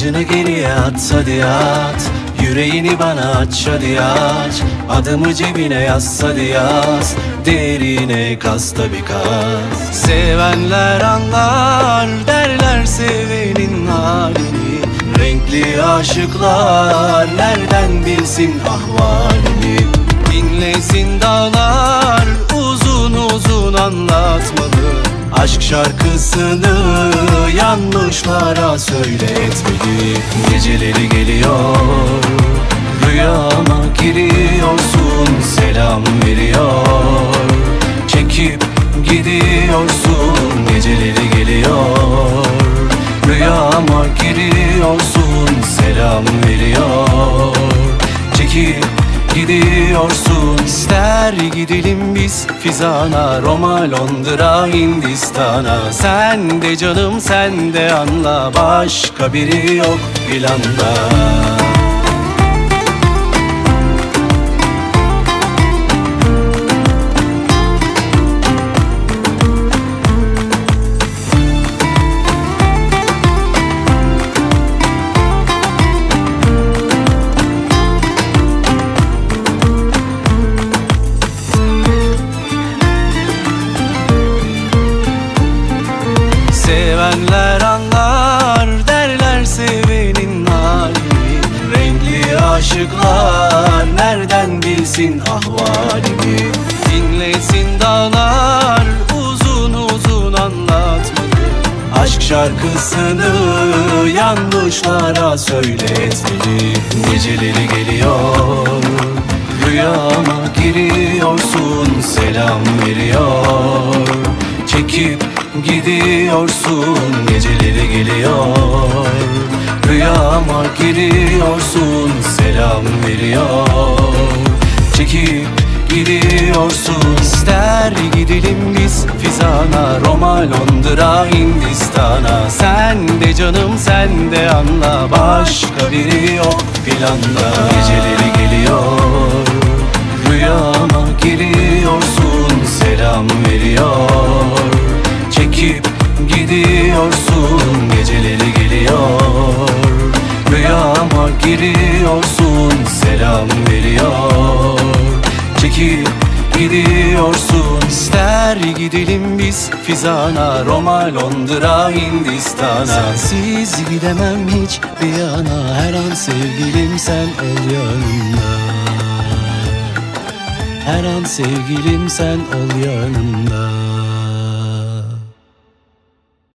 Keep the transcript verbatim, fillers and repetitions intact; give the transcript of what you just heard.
Başını geriye at, hadi at. Yüreğini bana aç, hadi aç. Adımı cebine yaz, hadi yaz. Derine kas tabi kas. Sevenler anlar, derler sevenin halini. Renkli aşıklar nereden bilsin ahvalini. Dinlesin dağlar, uzun uzun anlatmalı. Aşk şarkısını yanlışlara söyletmeli. Geceleri geliyor, rüyama giriyorsun, selam veriyor. Çekip gidiyorsun, geceleri geliyor. Rüyama giriyorsun, selam veriyor. Çekip gidiyorsun. İster gidelim biz Fizan'a, Roma, Londra, Hindistan'a. Sen de canım sen de anla, başka biri yok planda. Sevenler anlar, derler sevenin halini. Renkli aşıklar nereden bilsin ahvalini. Dinlesin dağlar, uzun uzun anlatmalı. Aşk şarkısını yanlışlara söyletmeli. Geceleri geliyor, rüyama giriyorsun, selam veriyor. Çekip gidiyorsun, geceleri geliyor. Rüyama giriyorsun, selam veriyor. Çekip gidiyorsun. İster gidelim biz Fizan'a, Roma, Londra, Hindistan'a. Sen de canım sen de anla, başka biri yok planda. Geceleri geliyor, rüyama giriyorsun, selam veriyor. Çekip gidiyorsun, geceleri geliyor. Rüyama giriyorsun, selam veriyor. Çekip gidiyorsun. İster gidelim biz Fizan'a, Roma, Londra, Hindistan'a. Sensiz gidemem hiç bir yana, her an sevgilim sen ol yanımda. Her an sevgilim sen ol yanımda.